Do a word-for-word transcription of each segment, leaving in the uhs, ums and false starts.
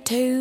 too.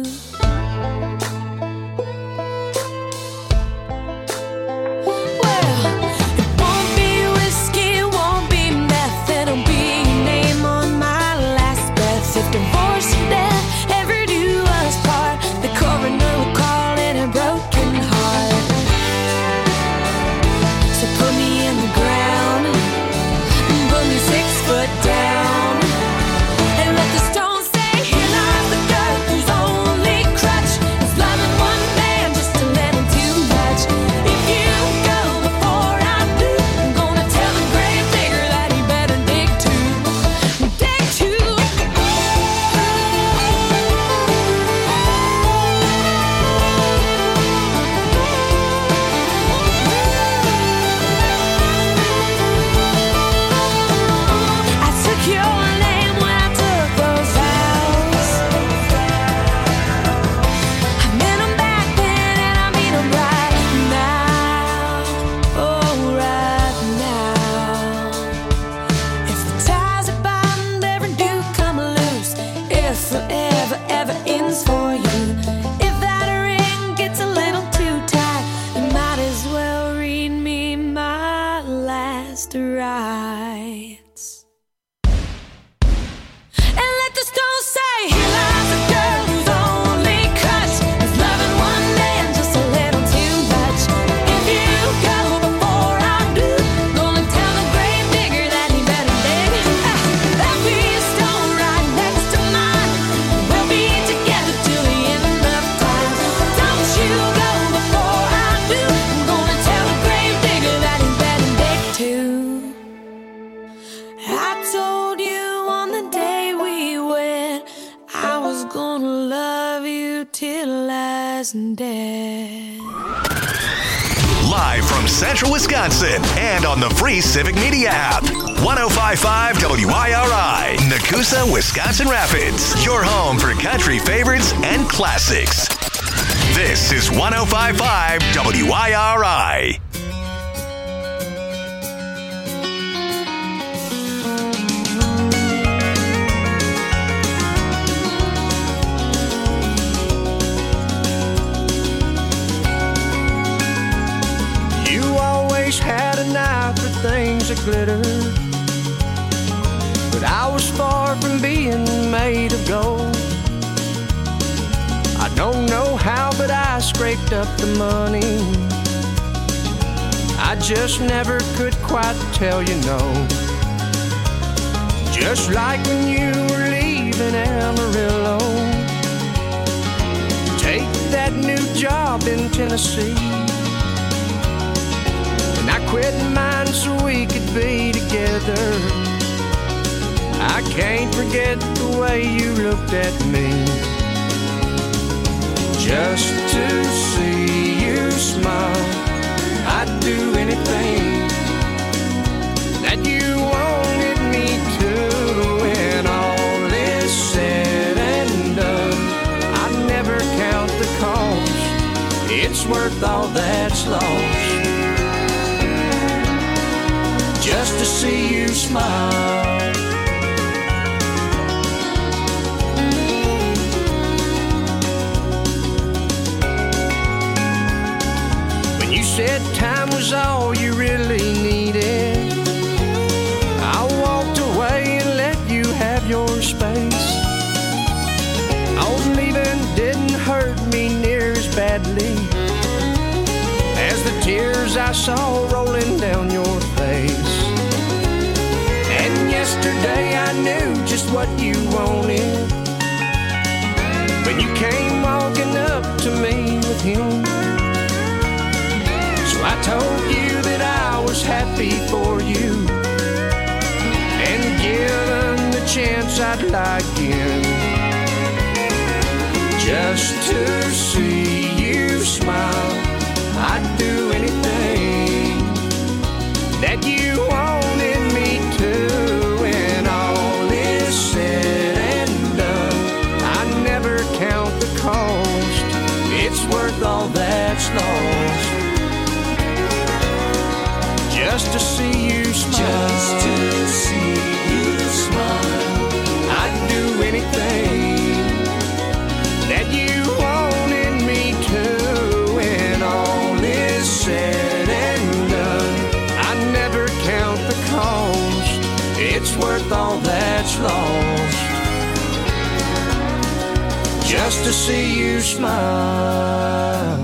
Live from Central Wisconsin and on the free Civic Media app. one oh five point five W I R I, Nakusa, Wisconsin Rapids. Your home for country favorites and classics. This is one oh five point five W I R I. Had an eye for things that glitter, but I was far from being made of gold. I don't know how, but I scraped up the money. I just never could quite tell you no. Just like when you were leaving Amarillo, take that new job in Tennessee. I quit mine so we could be together. I can't forget the way you looked at me. Just to see you smile, I'd do anything that you wanted me to. When all is said and done, I'd never count the cost. It's worth all that's lost, just to see you smile. When you said time was all you really needed, I walked away and let you have your space. Oh, leaving didn't hurt me near as badly as the tears I saw rolling down your face. And yesterday I knew just what you wanted when you came walking up to me with him. So I told you that I was happy for you, and given the chance I'd lie again, just to see you smile. I'd do anything that you wanted me to. When all is said and done, I never count the cost. It's worth all that's lost, just to see you smile. Just to see you smile. I'd do anything that it's worth all that's lost just to see you smile.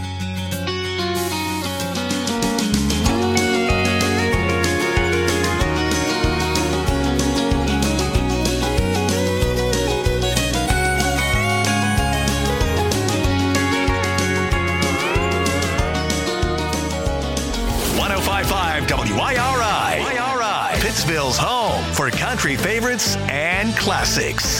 one oh five point five W I R I, Pittsville's home for country favorites and classics.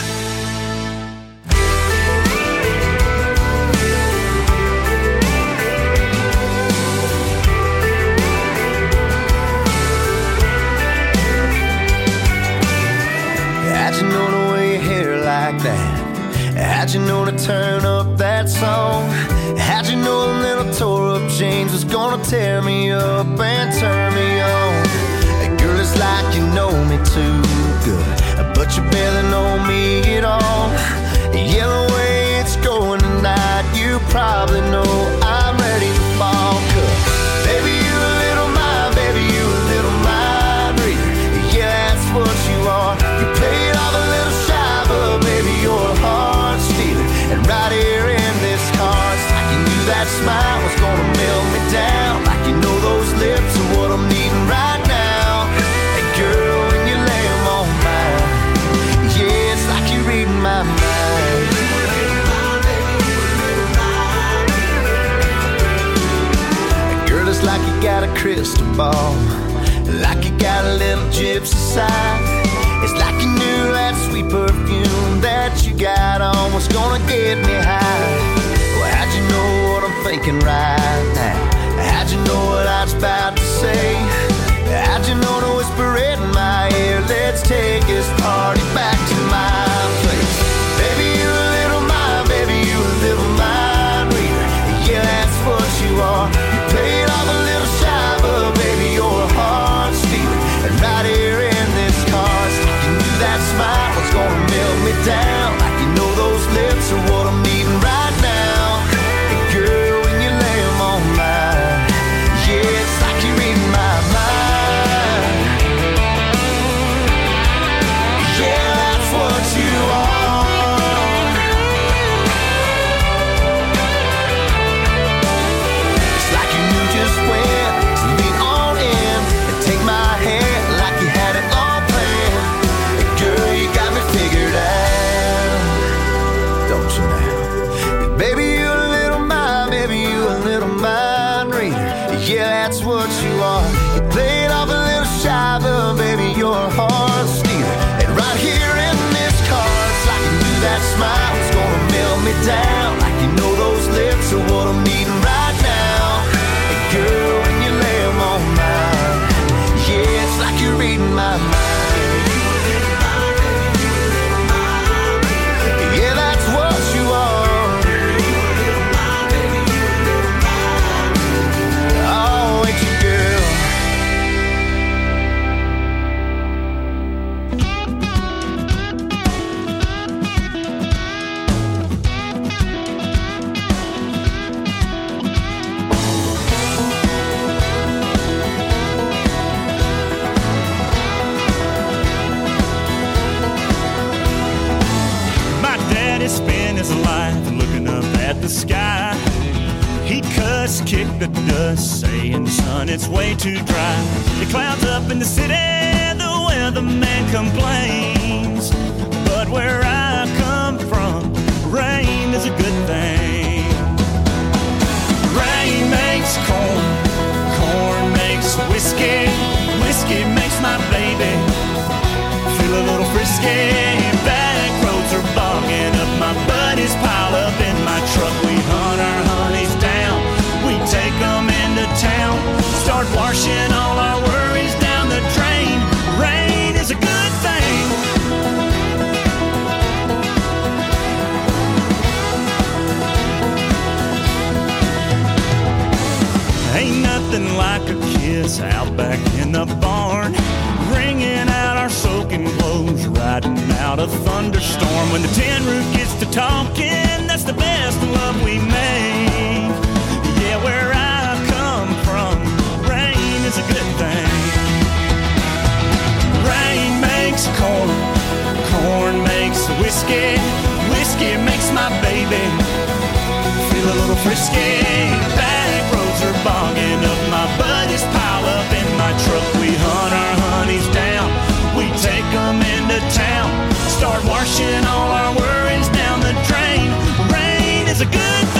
How'd you know to wear your hair like that? How'd you know to turn up that song? How'd you know a little tore up jeans was gonna tear me up and turn me on? Girl, it's like you know me too good, but you barely know me at all. Yeah, the way it's going tonight, you probably know I'm ready to fall. 'Cause baby, you a little mind, baby, you a little mind reader. Yeah, that's what you are. You played off a little shy, but baby, you're a heart stealer. And right here in this car, it's like you knew that smile was gonna melt me down. Like you know those lips are what I'm needing right now. Hey girl, when you lay them on mine, yeah, it's like you're reading my mind. Girl, it's like you got a crystal ball, like you got a little gypsy side. It's like you knew that sweet perfume that you got on was gonna get me high. Well, how'd you know what I'm thinking right now? How'd you know what I was about to say? How'd you know to whisper it in my ear? Let's take this party back to my place. Baby, you a little mind, baby, you a little mind reader. Yeah, that's what you are. You played off a little shy, but baby, you're a heart stealer. And right here in this car, you knew that smile was gonna melt me down. Like you know those lips are what I'm needing right now. And girl, when you lay them on mine, yeah, it's like you're reading my mind. Yeah, that's what you are. It's like you knew just when to lean on in and take my hand like you had it all planned. And girl, you got me figured out, don't you now? Baby, you a little mind, baby, you a little mind reader. Yeah, that's what you are. You played off a little shy, but baby, you're a heart stealer. And right here in this car, it's like you knew that smile was gonna melt me down. Like you know those lips are what I'm needing right now. And girl, when you lay them on mine, yeah, it's like you're reading my mind. Yeah, that's what you are. Oh, ain't you, girl? My daddy spent his life looking up at the sky. He cussed, kicked the dust, saying, son, it's way too dry. The clouds up in the city, the weatherman complains. But where I come from, rain is a good thing. Rain makes corn, corn makes whiskey, whiskey makes my baby feel a little frisky. Back roads are bogging up, my buddies pile up in my truck. We hunt our honeys down, we take them into town, start washing all our worries down the drain. Rain is a good thing. Ain't nothing like a kiss out back in the barn, wringing out our soaking clothes, riding out a thunderstorm. When the tin roof gets to talking, that's the best love we make. Yeah, where I come from, rain is a good thing. Rain makes whiskey. Whiskey makes my baby feel a little frisky. Back roads are bogging up, my buddies pile up in my truck. We hunt our honeys down, we take them into town, start washing all our worries down the drain. Rain is a good thing.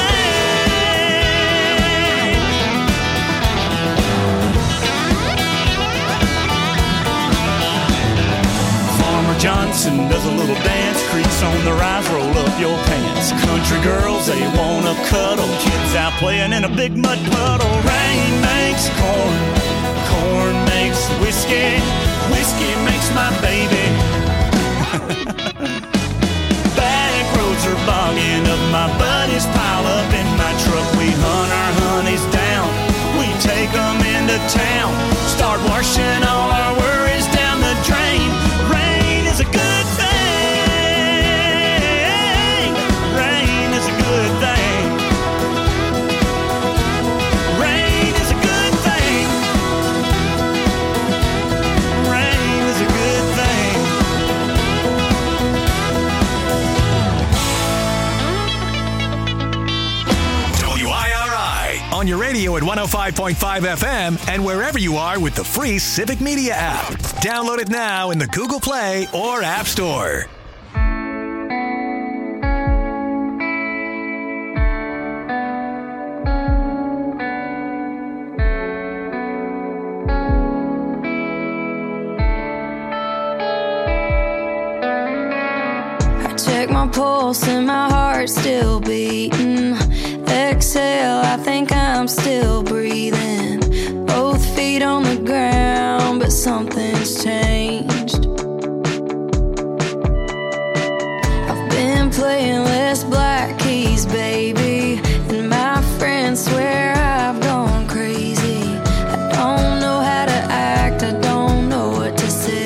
Farmer Johnson does a little dance, creaks on the rise, roll up your pants. Country girls, they wanna cuddle, kids out playing in a big mud puddle. Rain makes corn, corn makes whiskey, whiskey makes my baby. Back roads are bogging up, my buddies pile up in my truck. We hunt our honeys down, we take them into town, start washing all our worries down the drain. Rain is a good thing. Rain is a good thing. Rain is a good thing. Rain is a good thing. W I R I on your radio at one oh five point five F M and wherever you are with the free Civic Media app. Download it now in the Google Play or App Store. I check my pulse and my heart's still beating. Exhale, I think I'm still breathing. Both feet on the ground, but something's changed. I've been playing less black keys, baby, and my friends swear I've gone crazy. I don't know how to act, I don't know what to say.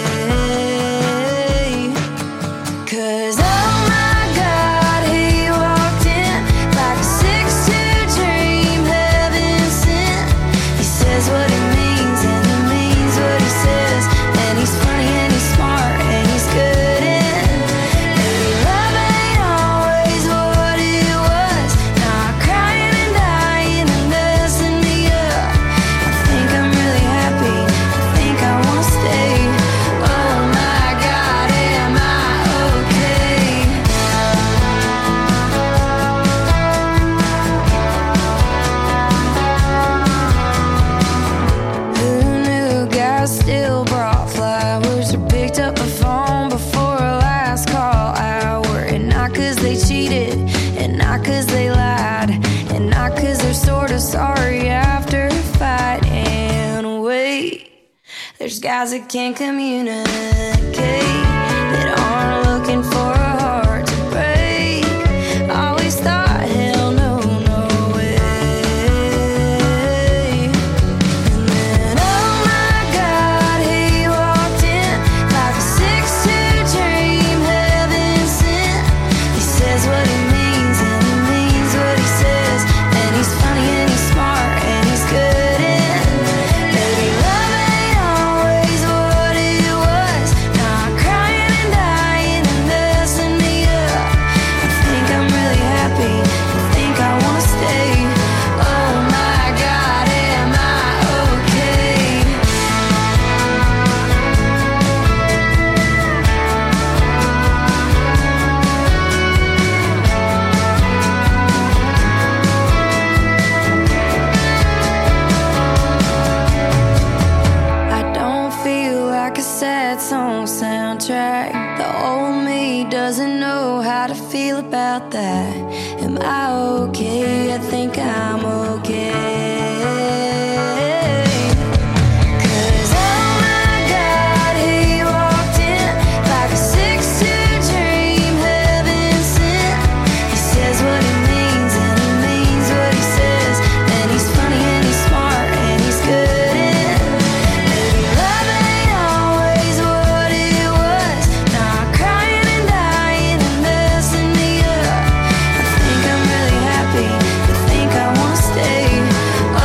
'Cause oh my God, he walked in like a six two dream, heaven sent. He says what he means and he means what he says, and he's funny and he's smart and he's good and maybe love ain't always what it was. Now I'm crying and dying and messing me up. I think I'm really happy, I think I wanna stay. Oh my God, am I okay? Who knew guys still brought flowers or picked up the phone before a last call hour? And not 'cause they cheated, and not 'cause they lied, and not 'cause they're sort of sorry after a fight. And wait, there's guys that can't communicate, that aren't looking for a heart to break. Always thought, hell no, no way. And then, oh my God, he walked in like a six two dream, heaven sent. He says what he means and he means what he says, and he's funny and he's smart and he's good and maybe love ain't always what it was. Now I'm crying and dying and messing me up. I think I'm really happy, I think I wanna stay. Oh my God, am I okay? I don't feel like a sad song soundtrack. The old me doesn't know how to feel about that. Am I okay? I think I'm okay. 'Cause oh my God, he walked in like a six two dream, heaven sent. He says what he means and he means what he says, and he's funny and he's smart and he's good and maybe love ain't always what it was. Now I'm crying and dying and messing me up. I think I'm really happy, I think I wanna stay.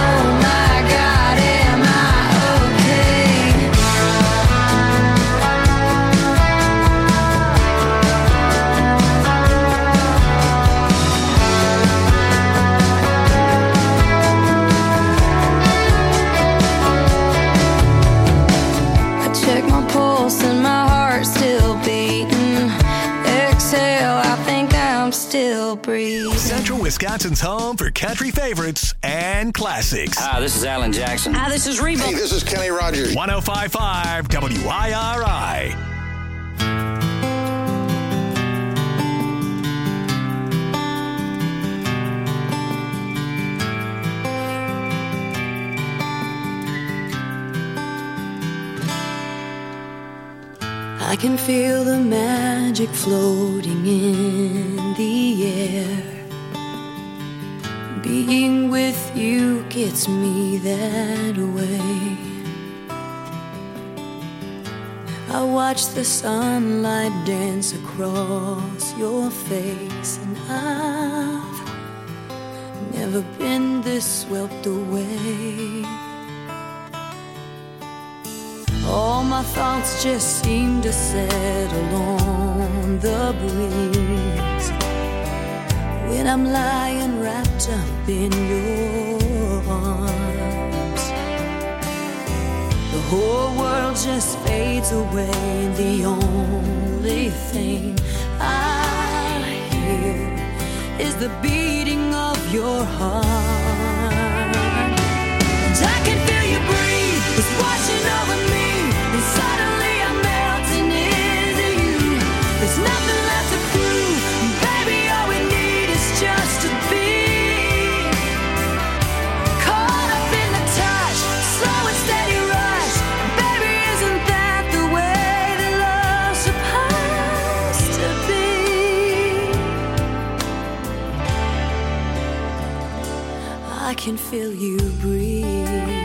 will breathe. Central Wisconsin's home for country favorites and classics. Hi, this is Alan Jackson. Hi, this is Reba. Hey, this is Kenny Rogers. one oh five point five W I R I. I can feel the magic floating in the air. Being with you gets me that way. I watch the sunlight dance across your face, and I've never been this swept away. All my thoughts just seem to settle on the breeze when I'm lying wrapped up in your arms. The whole world just fades away, and the only thing I hear is the beating of your heart. And I can feel you breathe, it's washing over me. And suddenly I'm melting into you. There's nothing left to prove. Baby, all we need is just to be caught up in the touch, slow and steady rush. Baby, isn't that the way that love's supposed to be? I can feel you breathe.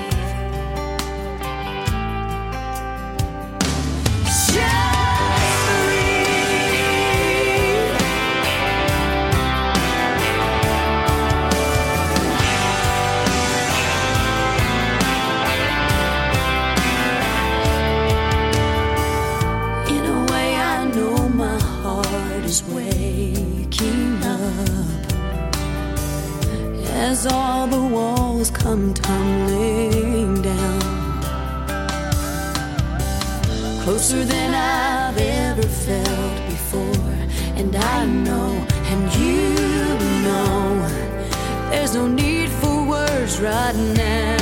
As all the walls come tumbling down, closer than I've ever felt before. And I know, and you know, there's no need for words right now.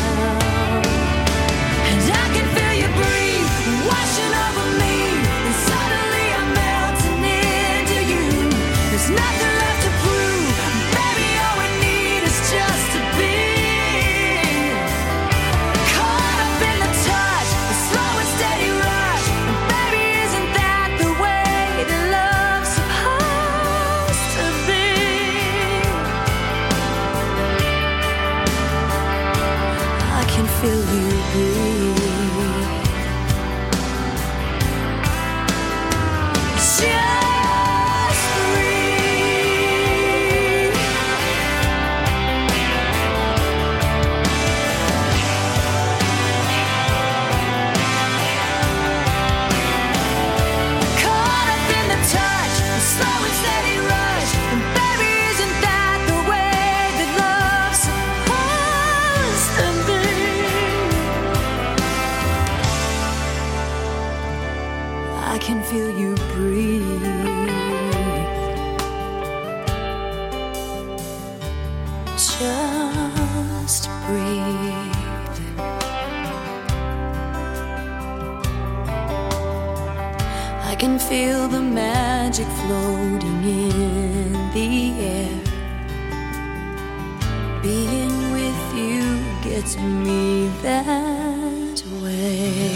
And I can feel you breathe, washing over me. And suddenly I'm melting into you. There's nothing left to prove. Baby, all we need is just to be caught up in the touch, the slow and steady rush. And baby, isn't that the way that love's supposed to be? I can feel you breathe. Just breathe. Caught up in the touch, a slow and steady rush. And baby, isn't that the way that love's supposed to be? I can feel you breathe. Just breathe. I can feel the magic floating in the air. Being with you gets me that way.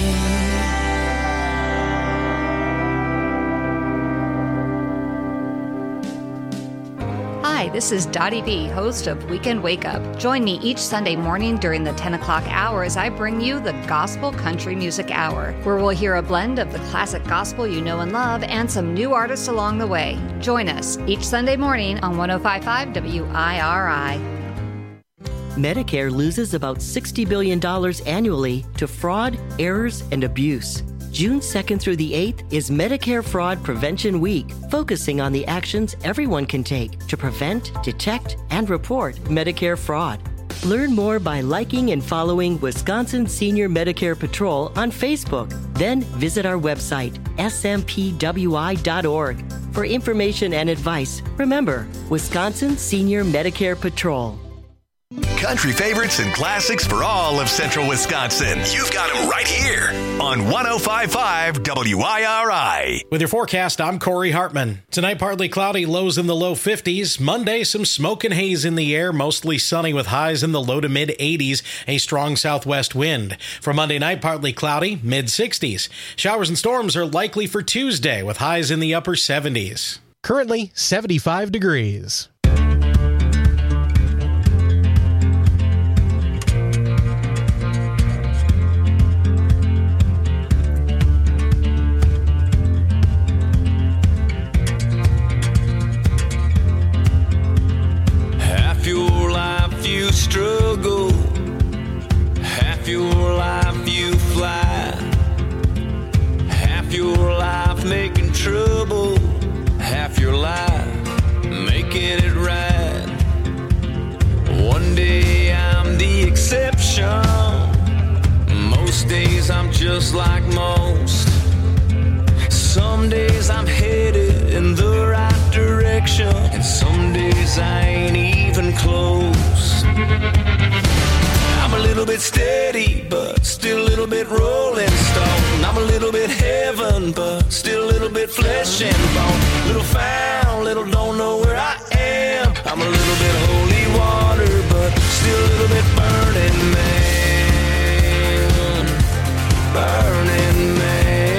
Hi, this is Dottie B, host of Weekend Wake Up. Join me each Sunday morning during the ten o'clock hour as I bring you the Gospel Country Music Hour, where we'll hear a blend of the classic gospel you know and love and some new artists along the way. Join us each Sunday morning on one oh five point five W I R I. Medicare loses about sixty billion dollars annually to fraud, errors, and abuse. June second through the eighth is Medicare Fraud Prevention Week, focusing on the actions everyone can take to prevent, detect, and report Medicare fraud. Learn more by liking and following Wisconsin Senior Medicare Patrol on Facebook. Then visit our website, S M P W I dot org. For information and advice, remember Wisconsin Senior Medicare Patrol. Country favorites and classics for all of central Wisconsin. You've got them right here on one oh five point five W I R I. With your forecast, I'm Corey Hartman. Tonight, partly cloudy, lows in the low fifties. Monday, some smoke and haze in the air, mostly sunny with highs in the low to mid eighties, a strong southwest wind. For Monday night, partly cloudy, mid sixties. Showers and storms are likely for Tuesday with highs in the upper seventies. Currently seventy-five degrees. Struggle, half your life you fly, half your life making trouble, half your life making it right. One day I'm the exception, most days I'm just like most. Some days I'm headed in the right direction, and some days I ain't even close. I'm a little bit steady, but still a little bit rolling stone. I'm a little bit heaven, but still a little bit flesh and bone. Little found, little don't know where I am. I'm a little bit holy water, but still a little bit burning man. Burning man.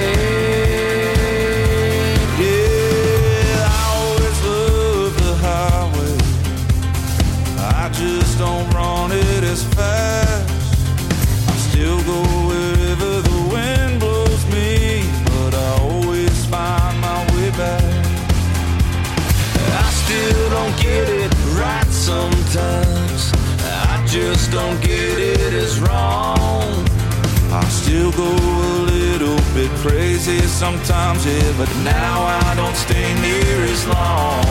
Yeah, I always love the highway. I just don't run it as fast. I still go wherever the wind blows me, but I always find my way back. I still don't get it right sometimes. I just don't get it as wrong. I still go a little bit crazy sometimes, yeah, but now I don't stay near as long.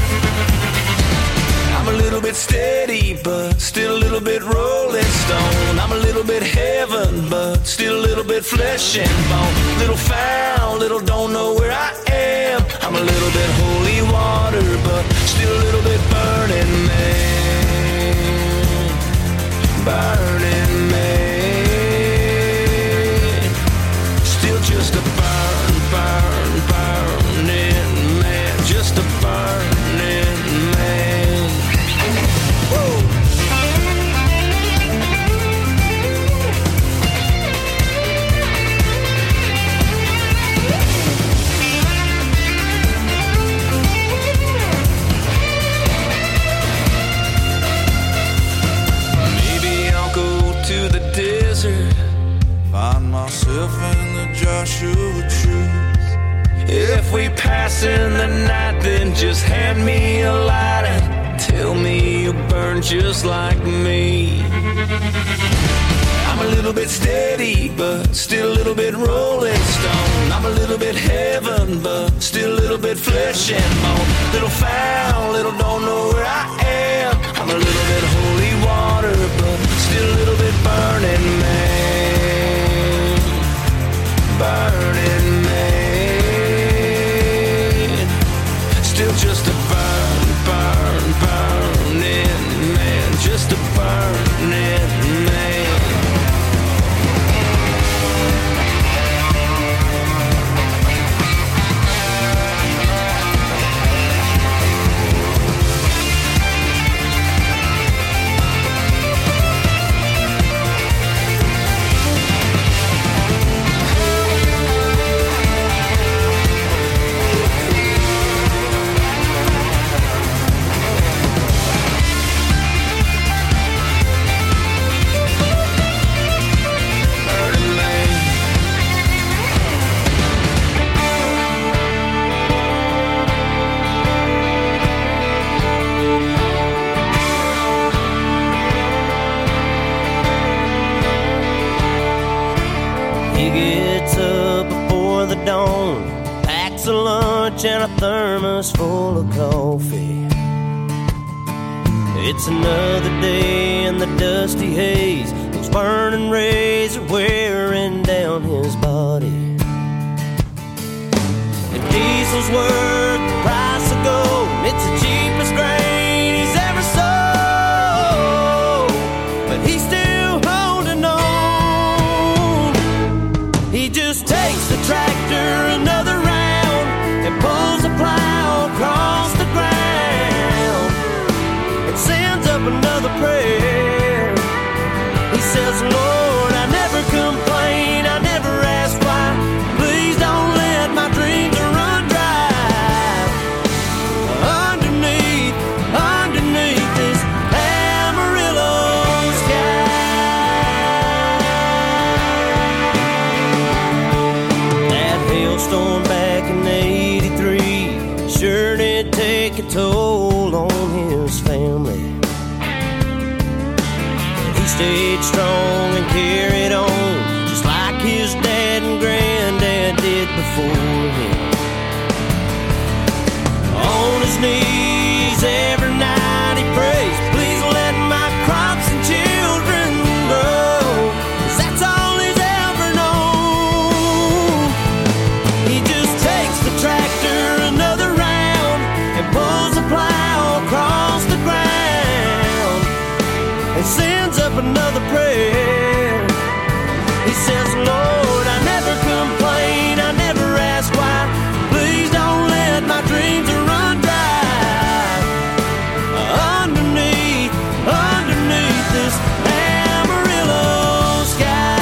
I'm a little bit steady, but still a little bit rolling stone. I'm a little bit heaven, but still a little bit flesh and bone. Little found, little don't know where I am. I'm a little bit holy water, but still a little bit burning man. Burning man. Still just a burn, burn, burning man. Just a burning man. Find myself in the Joshua Truth. If we pass in the night, then just hand me a light and tell me you burn just like me. I'm a little bit steady, but still a little bit rolling stone. I'm a little bit heaven, but still a little bit flesh and bone. Little found, little don't know where I am. I'm a little bit holy water, but still a little bit burning man. Burning man. Still just a burn, burn, burning man. Just a burning man. Dawn, packs of lunch and a thermos full of coffee. It's another day in the dusty haze. Those burning rays are wearing down his body. The diesel's worth hailstorm back in eighty-three sure did take a toll on his family. He stayed strong and carried on, just like his dad and granddad did before him. On his knees every night he prays, please let my crops and children grow, 'cause that's all he's ever known. He just takes the tractor another round and pulls the plow across the ground and sends up another prayer. He says, Lord, I never complain, I never ask why, please don't let my dreams run dry. Underneath, underneath this Amarillo sky.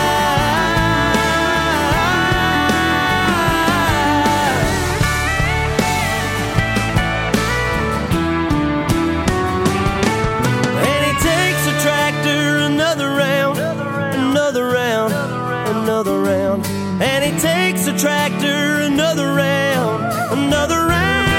And he takes the tractor another round, another round, another round. And he takes the tractor another round, another round.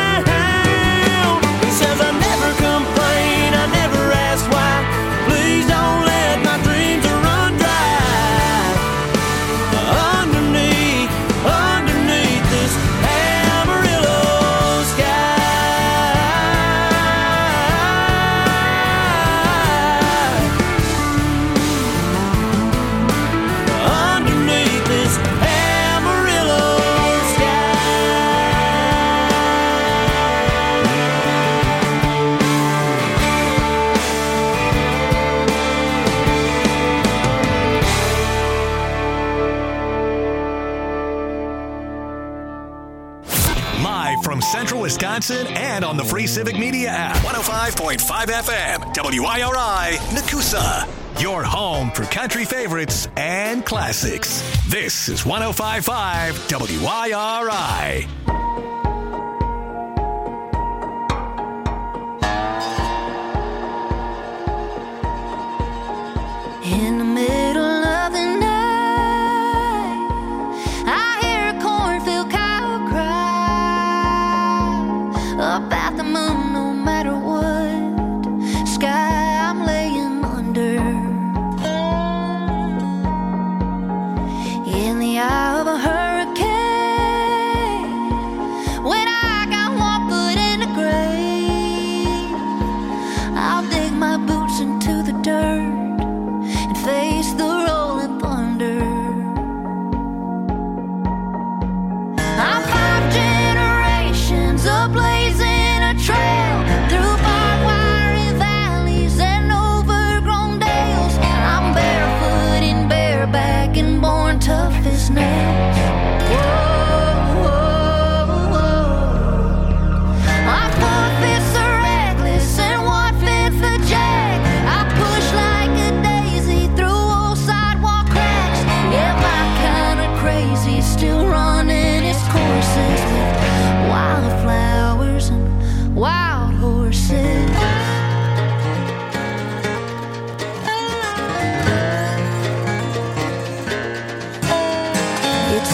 He says, I never complain, I never ask why, please don't let my dreams run dry. Underneath, underneath this Amarillo sky. Underneath this Amarillo Live from Central Wisconsin and on the free Civic Media app. one oh five point five F M, W I R I, Nakusa. Your home for country favorites and classics. This is one oh five point five W I R I. In the middle of the night, I hear a cornfield cow cry about the moon, no matter what sky I'm laying under. In the eye of a hurricane, when I got one foot in the grave, I'll dig my boots into the dirt and face the rolling thunder. I'm five generations of blazing a trail through barbed wire valleys and overgrown dales. I'm barefoot and bareback and born tough as nails. Whoa, whoa, whoa. My four fists are reckless and one fifth a jack. I push like a daisy through old sidewalk cracks. Yeah, my kind of crazy, still running its courses with wildflowers and wild horses. It's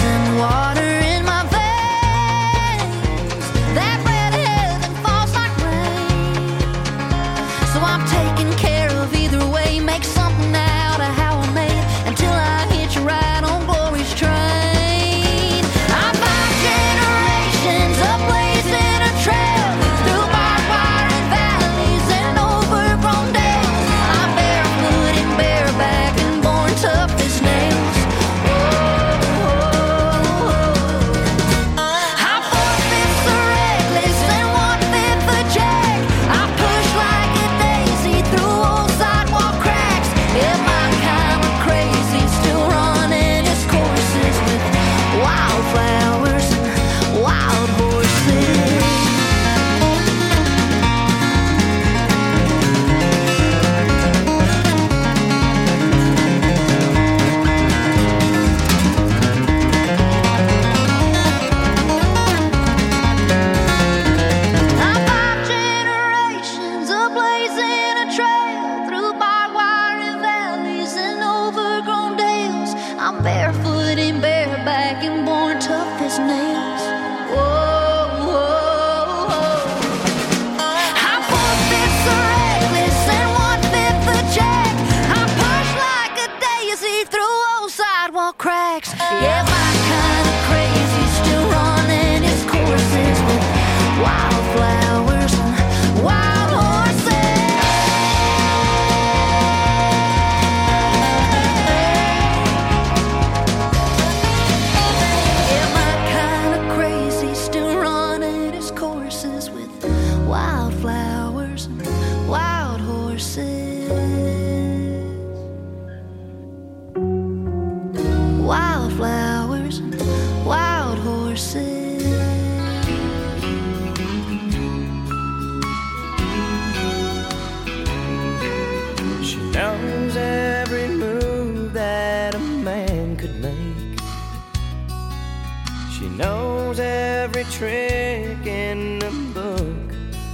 tough as nails. Whoa, whoa, whoa. I'm four-fifths the reckless and one-fifth the jack. I push like a daisy through old sidewalk cracks. Yeah, my kind of crazy still running its courses with wildflowers and wild horses. Yeah, my kind of crazy still running its courses with wildflowers and wild horses. Wildflowers and wild horses. She knows every move that a man could make. She knows every trick in the book.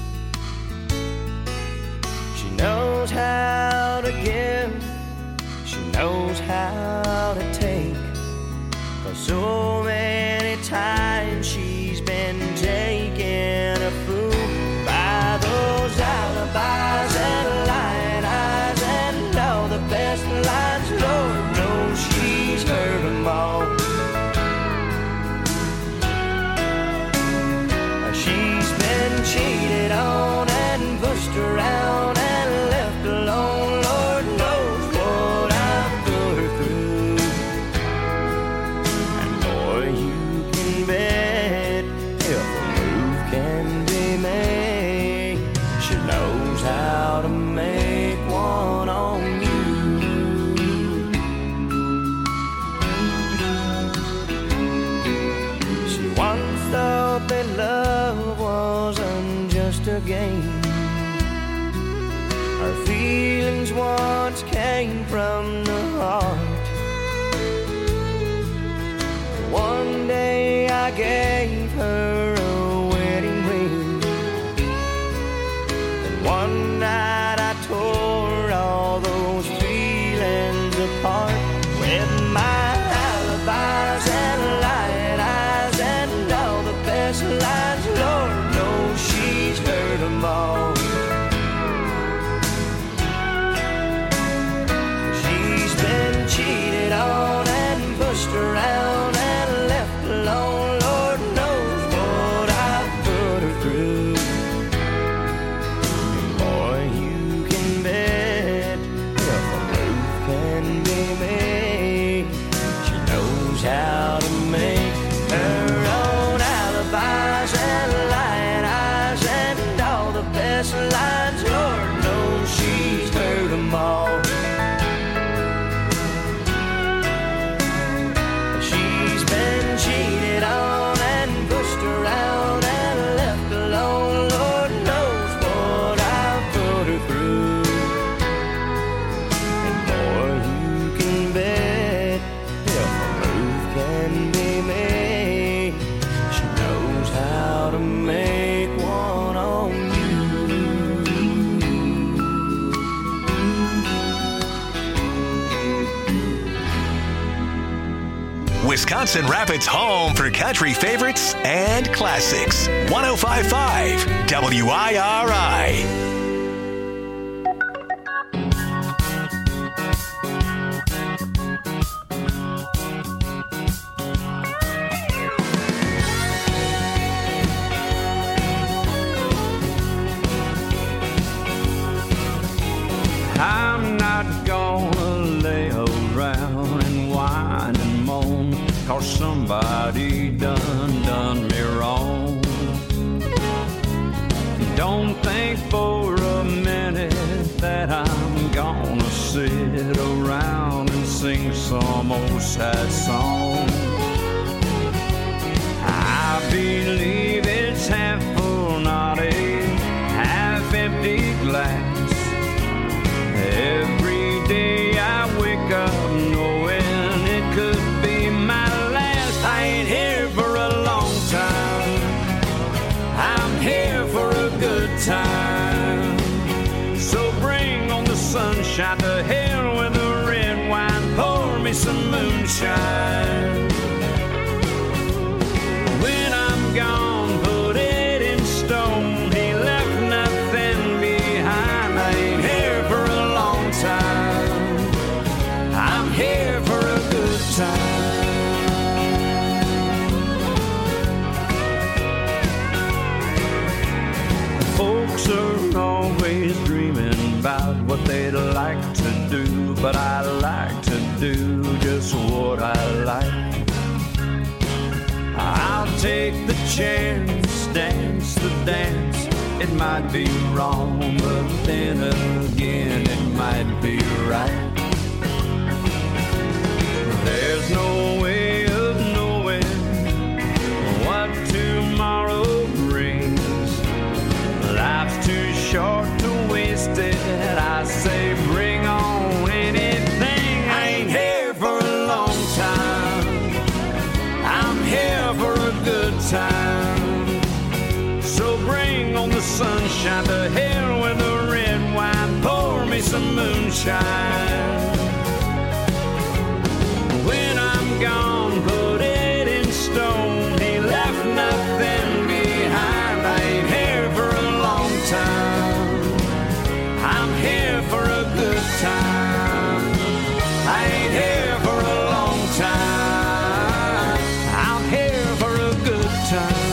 She knows how to give. She knows how to take. 'Cause so many times she's been taken a fool by those alibis and lying eyes and all the best lines. Lord knows she's heard them all. She's been cheated on and pushed around and left alone. Lord knows what I've put her through. And boy, you can bet if a move can be made, she knows how to make one on you. She once thought that love wasn't just a game. Her feelings once came from the heart. One day I gave her a wedding ring, and one night I tore all those feelings apart with my alibis and lying eyes and all the best lines. Lord knows she's heard them all. She's been cheated on and pushed around and left alone. Lord knows what I've put her through. And boy, you can bet if a move can be made, she knows how to make her own alibis and lying eyes and all the best lines. Lord knows she's heard them all. She's been cheated on and pushed around and left alone. Lord knows what I've put her through. And boy, you can bet if a move can be made, she knows how to make one on you. Wisconsin Rapids' home for country favorites and classics. one oh five point five W I R I. I'm not gonna lay around and whine and moan, 'cause somebody done done me wrong. Don't think for a minute that I'm gonna sit around and sing some old sad song. I believe it's half full, not a half empty glass. Every day I wake up knowing it could be my last. I ain't here for a long time, I'm here for a good time. So bring on the sunshine, to hell with the red wine, pour me some moonshine. they'd like to do, but I like to do just what I like. I'll take the chance, dance the dance. It might be wrong, but then again it might be right. There's no way of knowing what tomorrow brings. Life's too short to waste it. I say bring on anything. I ain't here for a long time. I'm here for a good time. So bring on the sunshine, to hell with the red wine. Pour me some moonshine. When I'm gone, put it in stone. He left nothing behind. I ain't here for a long time. I'm here for a good time. I ain't here for a long time. I'm here for a good time.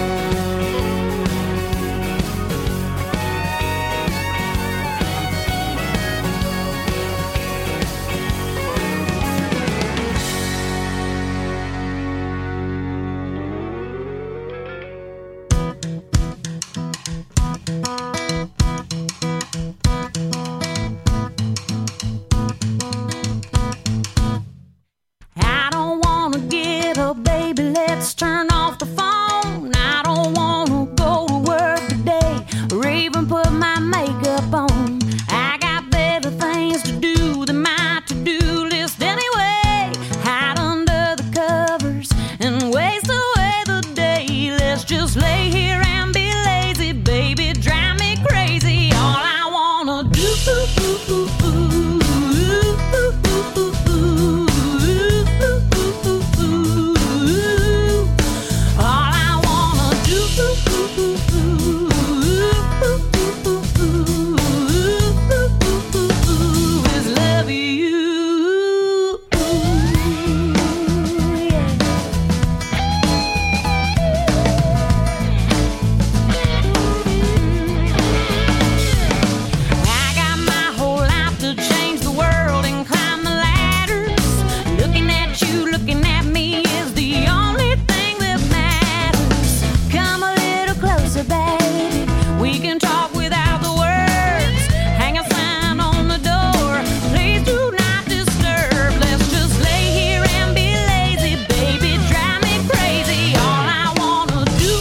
I don't wanna get up, baby, let's turn off the phone. I don't wanna go to work today or even put my makeup on. I got better things to do than my to-do list anyway. Hide under the covers and waste away the day. Let's just lay here and be lazy, baby, drive me crazy. All I wanna do all I wanna do is love you. I got my whole life to change the world and climb the ladders. Looking at you, looking at me is the only thing that matters. Come a little closer, baby. We can talk without the words. Hang a sign on the door. Please do not disturb. Let's just lay here and be lazy, baby. Drive me crazy. All I wanna do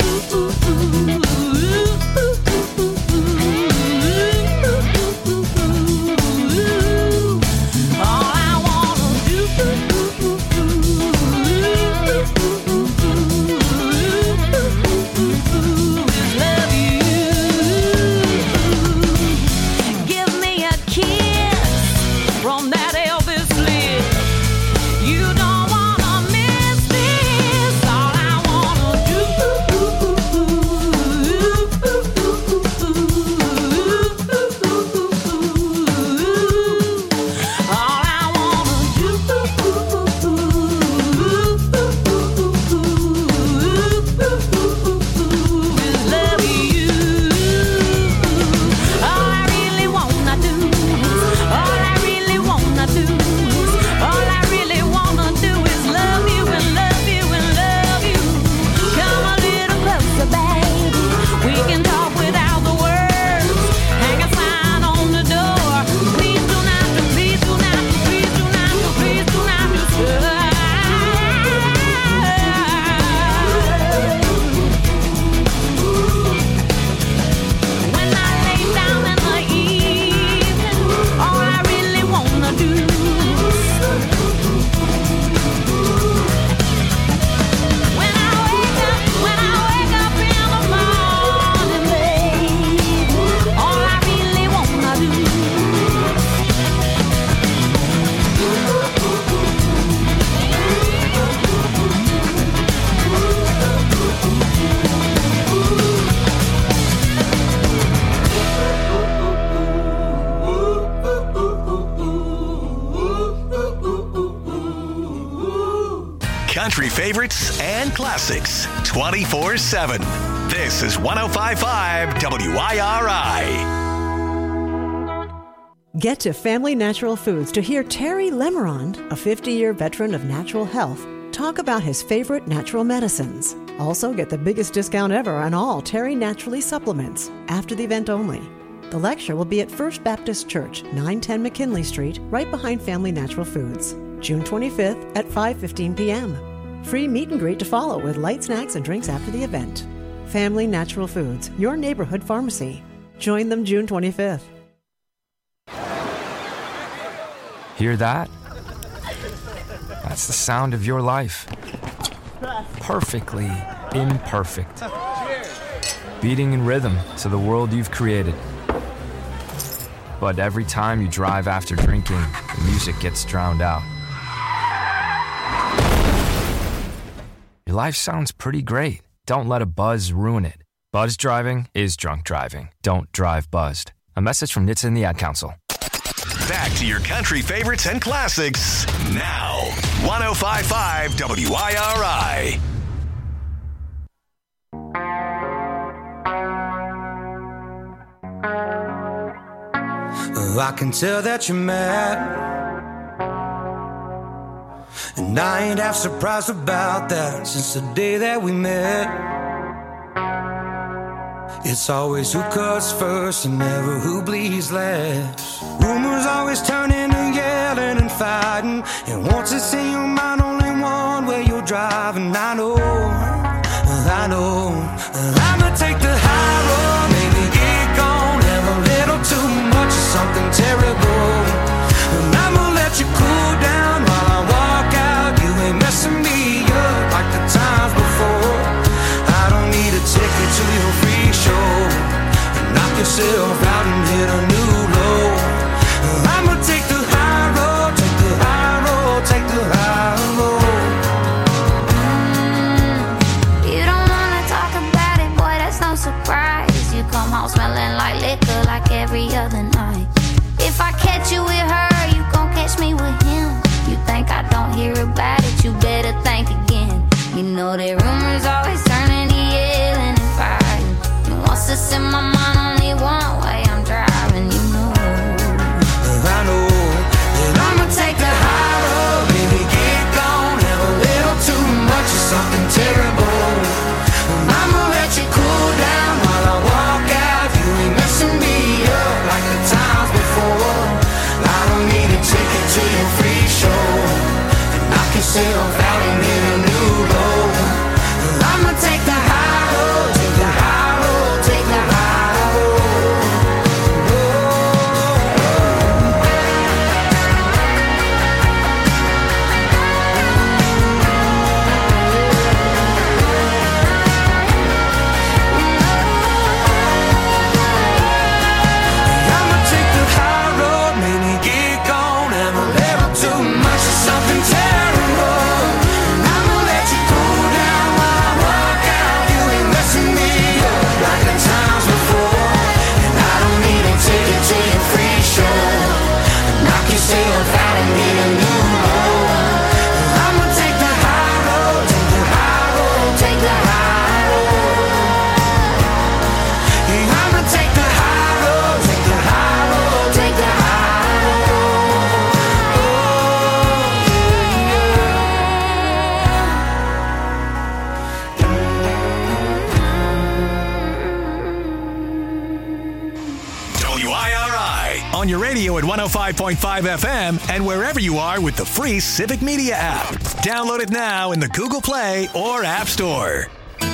all I wanna do is love you. Give me a kiss from that Elvis lips. You don't wanna miss this. All I wanna do, all I wanna do is love you. All I really wanna do, all I really wanna do, all I really wanna do is love you and love you and love you. Come a little closer, baby. We can talk without the words. Hang a sign on the door. Please do not, please do not, please do not, please do not disturb. When I lay down in the evening, all I really wanna do. When I wake up, when I wake up in the morning, baby, all I really wanna do. Country favorites and classics twenty-four seven. This is one oh five point five W I R I. Get to Family Natural Foods to hear Terry Lemerond, a fifty-year veteran of natural health, talk about his favorite natural medicines. Also, get the biggest discount ever on all Terry Naturally supplements after the event only. The lecture will be at First Baptist Church, nine ten McKinley Street, right behind Family Natural Foods, June twenty-fifth at five fifteen p.m. Free meet and greet to follow with light snacks and drinks after the event. Family Natural Foods, your neighborhood pharmacy. Join them June twenty-fifth. Hear that? That's the sound of your life. Perfectly imperfect. Beating in rhythm to the world you've created. But every time you drive after drinking, the music gets drowned out. Your life sounds pretty great. Don't let a buzz ruin it. Buzz driving is drunk driving. Don't drive buzzed. A message from N H T S A and the Ad Council. Back to your country favorites and classics now. one oh five point five W I R I. I can tell that you're mad, and I ain't half surprised about that. Since the day that we met, it's always who cuts first and never who bleeds last. Rumors always turn into yelling and fighting, and once it's in your mind, only one way you're driving. I know, I know, I'ma take the high road, maybe get gone, have a little too much of something terrible, and I'ma let you cool down while I walk out. You ain't messing me up like the times before. I don't need a ticket to your free show, knock yourself out and hit a new low. I'ma take the high road, take the high road, take the high road. You don't wanna talk about it, boy, that's no surprise. You come home smelling like liquor like every other night. If I catch you with her, you gon' catch me with him. You think I don't hear about it, you better think again. You know that rumors always turn into yelling and fighting, and once it's in my mind, only one way I'm driving, you know. I know that I'ma take the high road, baby, get gone, have a little too much of something terrible. I'ma let you cool down while I walk out. You ain't messing me up like the times before. I don't need a ticket to your free show, and knock yourself out and hit a new low. I'ma take the high road, take the high road, take the high road. I'ma take the high road, maybe get gone, have a little too much of something terrible, and I'ma let you cool down while I walk out. You ain't messing me up like the times before, and I don't need a ticket to your free show, knock yourself out and hit a new low. I'ma take the high road, take the high road, take the high road. Yeah, I'ma take the high road, take the high road, take the high road. W I R I on your radio at one oh five point five F M and wherever you are with the free Civic Media app. Download it now in the Google Play or App Store.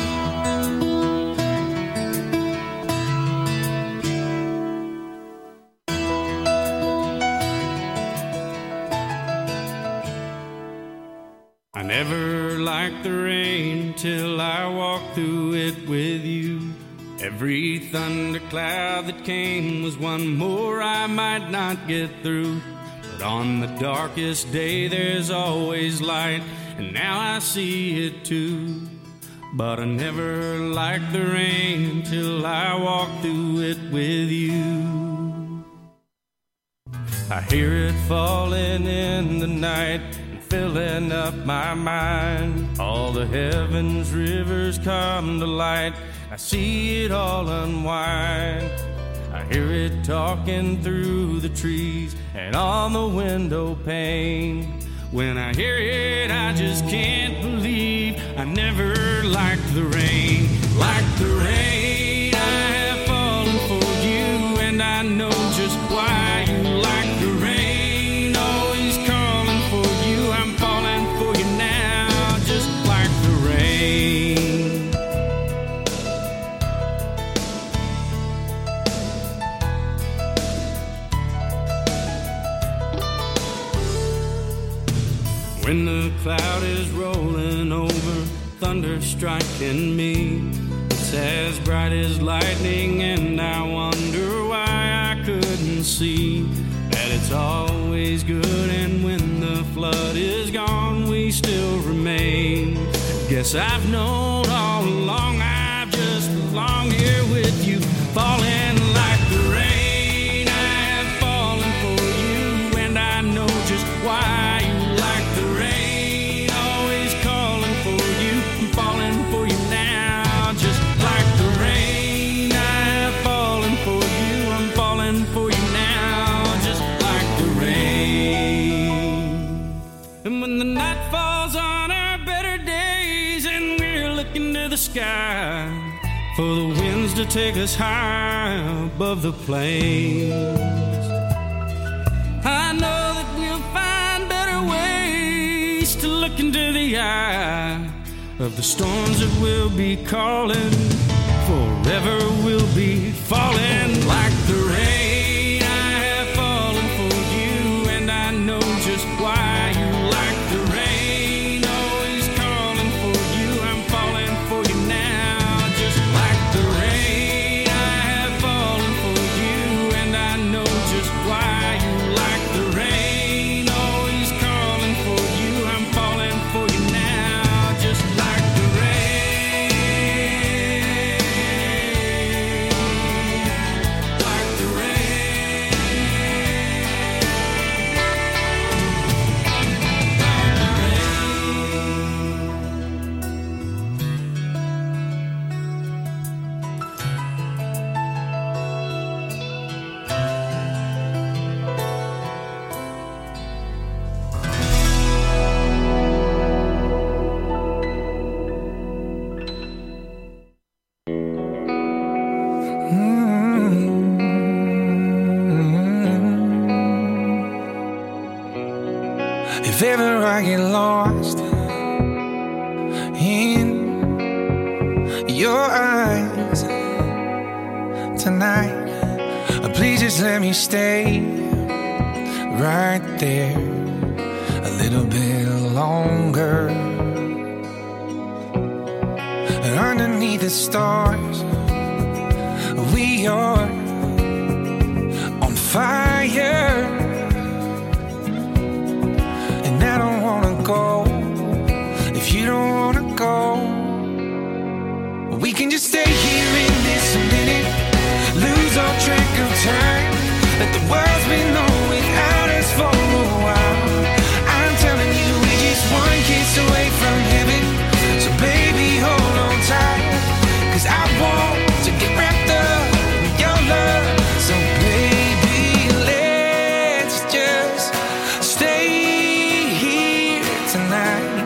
I never liked the rain till I walked through it with you. Every thundercloud that came was one more I might not get through. But on the darkest day there's always light, and now I see it too. But I never liked the rain till I walked through it with you. I hear it falling in the night, filling up my mind. All the heavens, rivers come to light. I see it all unwind. I hear it talking through the trees and on the window pane. When I hear it, I just can't believe I never liked the rain. Like the rain, I have fallen for you, and I know just why you like the rain. Always calling for you, I'm falling for you now, just like the rain. When the cloud is rolling over, thunder striking me, it's as bright as lightning, and I wonder why I couldn't see that it's always good, and when the flood is gone, we still remain. Guess I've known all along, I've just belonged here with you, falling like the rain. I have fallen for you, and I know just why you like the rain. Always calling for you, I'm falling for you now, just like the rain. I have fallen for you, I'm falling for you now, just like the rain. And when the night falls on our better days and we're looking to the sky for the winds to take us high above the plains, I know that we'll find better ways to look into the eye of the storms that will be calling. Forever we'll be falling like the rain. I have fallen for you, and I know just why you like the rain. Always calling for you, I'm falling for you now, just like the rain. I have fallen for you, and I know just why you like the rain. Always calling for you, I'm falling for you now, just like the rain. Like the rain. If ever I get lost in your eyes tonight, please just let me stay right there a little bit longer. And underneath the stars, we are on fire. And I don't wanna go if you don't wanna go. We can just stay here in this minute, lose all track of time. Let the world's been on without us for a while. I'm telling you, we're just one kiss away from heaven. So baby, hold on tight, 'cause I want to get wrapped up in your love. So baby, let's just stay here tonight.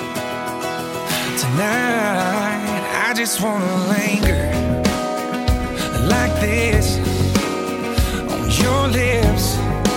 Tonight, I just wanna linger like this on your lips.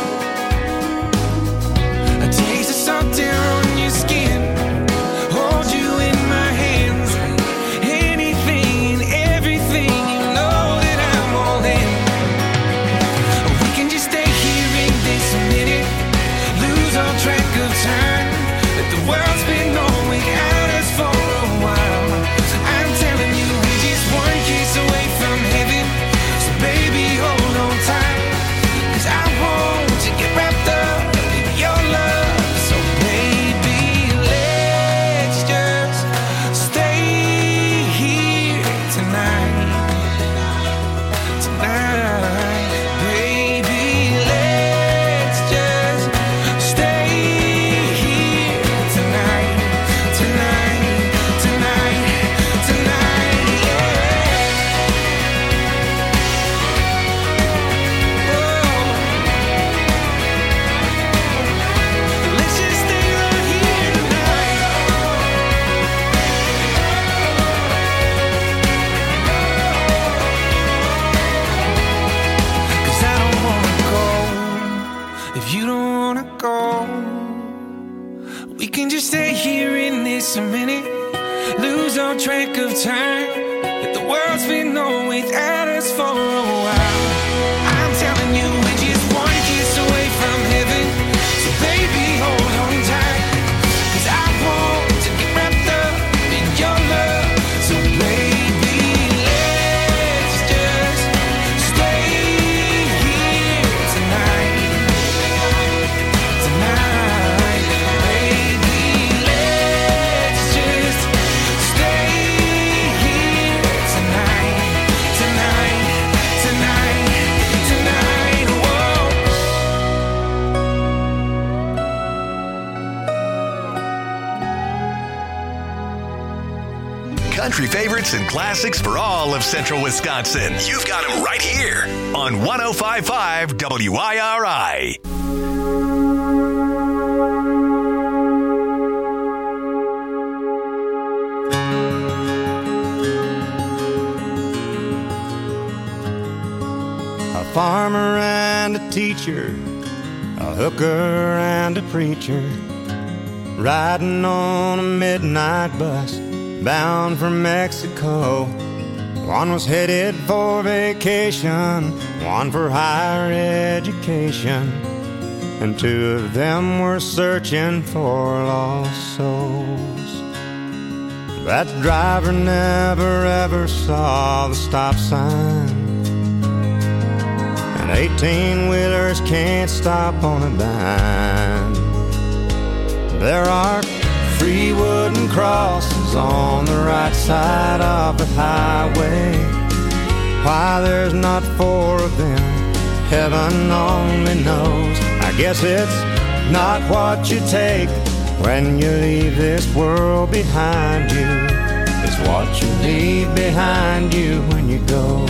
A taste of salt air on your skin, hold you in my hands. Anything and everything, you know that I'm all in. We can just stay here in this minute, lose all track of time. Let the world's been on without us for a while. I'm telling you, we're just one kiss away from heaven. So baby, hold on tight, 'cause I want return, that the world's been on without us for a while. I'm telling you, we're just one kiss away from heaven. So baby, hold on tight, 'cause I want to get wrapped up in your love. So baby, let's just stay here tonight. Tonight, baby, let's just stay here tonight. Tonight, tonight, tonight, whoa. Country favorites and classics for all of Central Wisconsin. You've got them right here on one oh five point five W I R I. A farmer and a teacher, a hooker and a preacher, riding on a midnight bus bound for Mexico. One was headed for vacation, one for higher education, and two of them were searching for lost souls. That driver never ever saw the stop sign, and eighteen-wheelers can't stop on a dime. There are three wooden crosses on the right side of the highway. Why there's not four of them, heaven only knows. I guess it's not what you take when you leave this world behind you. It's what you leave behind you when you go.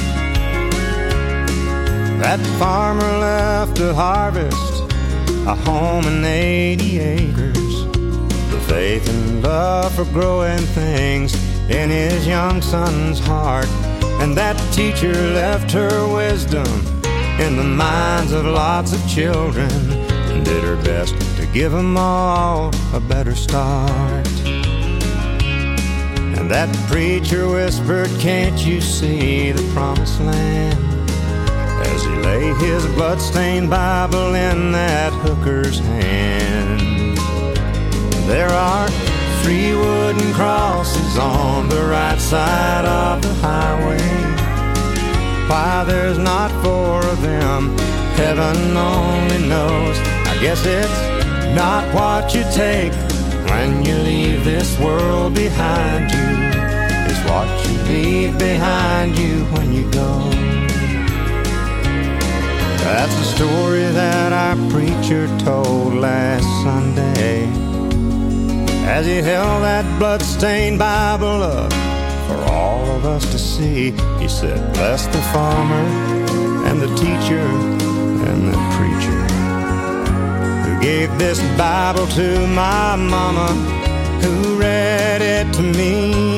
That farmer left to harvest a home and eighty acres, faith and love for growing things in his young son's heart. And that teacher left her wisdom in the minds of lots of children, and did her best to give them all a better start. And that preacher whispered, "Can't you see the promised land?" as he lay his bloodstained Bible in that hooker's hand. There are three wooden crosses on the right side of the highway. Why there's not four of them, heaven only knows. I guess it's not what you take when you leave this world behind you. It's what you leave behind you when you go. That's a story that our preacher told last Sunday, as he held that blood-stained Bible up for all of us to see. He said, "Bless the farmer and the teacher and the preacher who gave this Bible to my mama, who read it to me."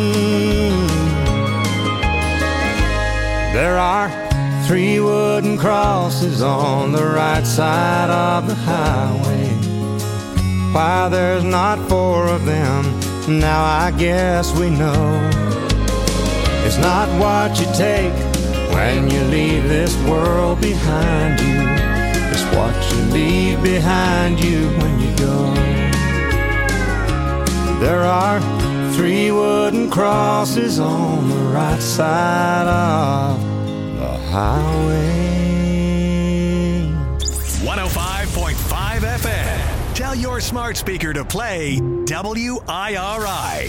There are three wooden crosses on the right side of the highway. Why there's not four of them, now I guess we know. It's not what you take when you leave this world behind you. It's what you leave behind you when you go. There are three wooden crosses on the right side of the highway. one oh five point five F M. Tell your smart speaker to play W I R I.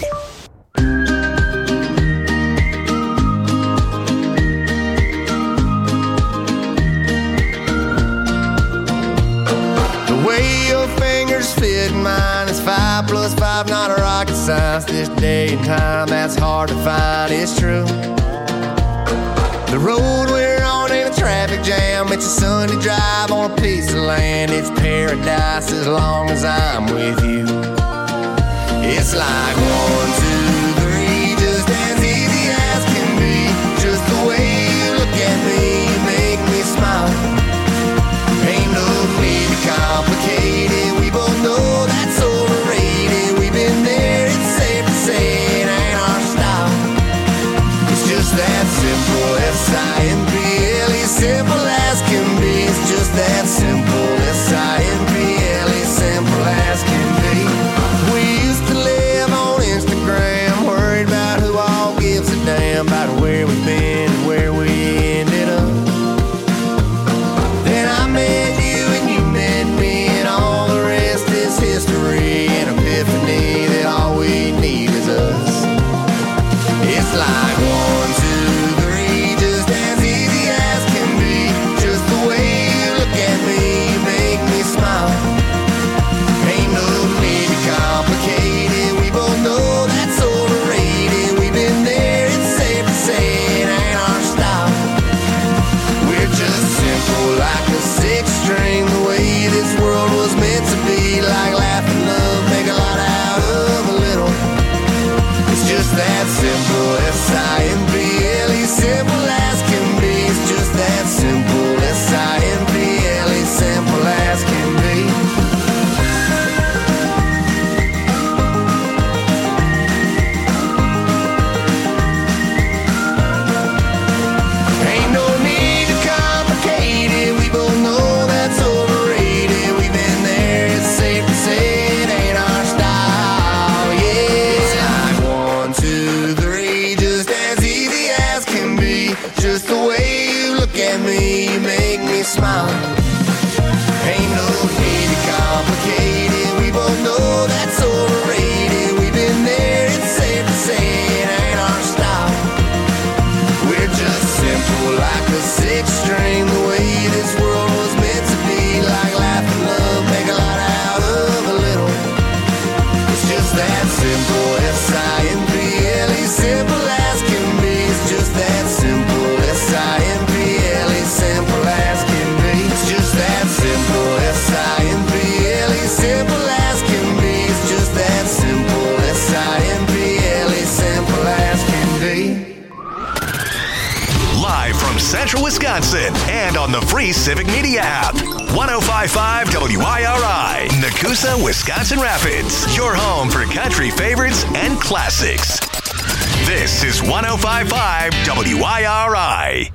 The way your fingers fit mine is five plus five, not a rocket science. This day and time, that's hard to find, it's true. The road we're on ain't a traffic jam, it's a Sunday drive on a piece of land. It's paradise as long as I'm with you. It's like one, two, three, just as easy as can be. Just the way you look at me, you make me smile. Ain't no need to complicate it, we both know that's overrated. We've been there, it's safe to say it ain't our style. It's like one, two, three, just as easy as can be. Just the way you look at me, make me smile. Ain't no need to complicate it. We both know that's overrated. We've been there, it's safe to say it ain't our style. We're just simple like a six string, the way this world was meant to be. Like laugh and love, make a lot out of a little. It's just that simple, S I M P L E, simple as can be. It's just that simple, S I M P L E, simple as can be. Ain't no need to complicate it. We both know that's overrated. We've been there, it's safe to say it ain't our style. Yeah, it's like one, two, three, just as easy as can be. Just the way you look at me, you make me smile. Ain't no need to complicate it. We both know that's overrated. We've been there, it's safe to say it ain't our style. We're just simple like a six string, the way this world was meant to be. Like laugh and love, make a lot out of a little. It's just that simple, S I M P L E, simple as can be. It's just that simple, S I M P L E, simple as can be. It's just that simple, S I M P L E, simple as can be. It's just that simple, S I M P L E, simple as can be. Live from Central Wisconsin and on the free Civic Media app. one oh five point five W I R I, Nakusa, Wisconsin Rapids. Your home for country favorites and classics. This is one oh five point five W I R I.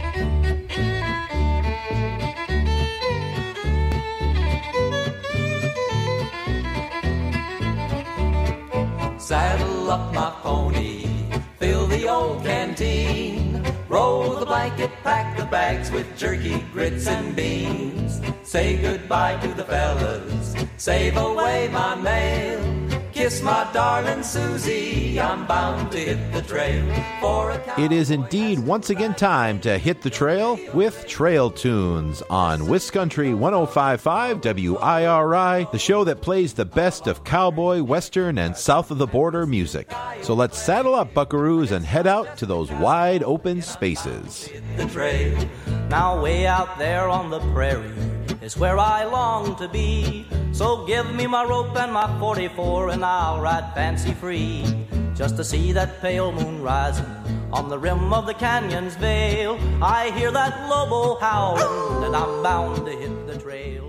Saddle up my pony, fill the old canteen, roll the blanket, pack the bags with jerky, grits, and beans. Say goodbye to the fellas, save away my mail. Kiss my darling Susie, I'm bound to hit the trail for a It is indeed once again time to hit the trail with Trail Tunes on Wiscountry one oh five point five W I R I, the show that plays the best of cowboy, western, and south of the border music. So let's saddle up, buckaroos, and head out to those wide open spaces. the trail. Now way out there on the prairie is where I long to be. So give me my rope and my forty-four and I'll ride fancy free, just to see that pale moon rising on the rim of the canyon's veil. I hear that lobo howling and I'm bound to hit the trail.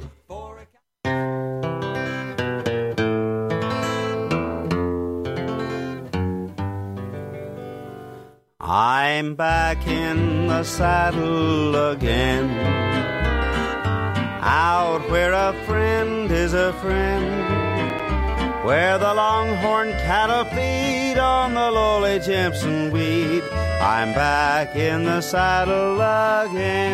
I'm back in the saddle again, out where a friend is a friend, where the longhorn cattle feed on the lowly Jimson weed. I'm back in the saddle again.